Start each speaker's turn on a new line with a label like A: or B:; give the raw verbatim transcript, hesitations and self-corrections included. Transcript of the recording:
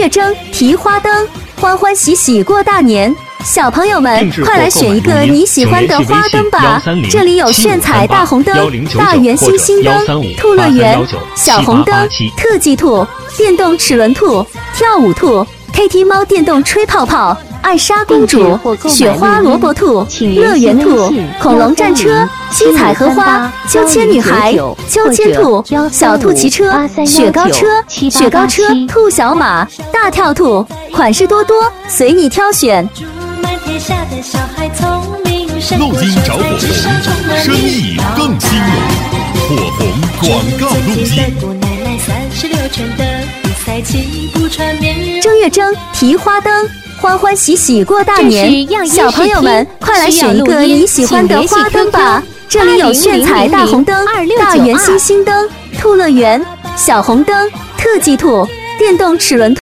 A: 月正提花灯，欢欢喜喜过大年。小朋友们，快来选一个你喜欢的花灯吧！这里有炫彩大红灯、大圆星星灯、兔乐园、小红灯、特技兔、电动齿轮兔、跳舞兔、K T 猫电动吹泡泡、艾莎公主、雪花萝卜兔、乐园兔、恐龙战车、七彩荷花、秋千女孩、秋千兔、小兔骑车、雪糕车、雪糕车、兔小马、大跳兔，款式多多，随你挑选。
B: 录音找火红，生意更兴隆。火红广告录音。
A: 正月正提花灯，欢欢喜喜过大年。小朋友们，快来选一个你喜欢的花灯吧！这里有炫彩大红灯、大圆星星灯、兔乐园、小红灯、特技兔、电动齿轮兔。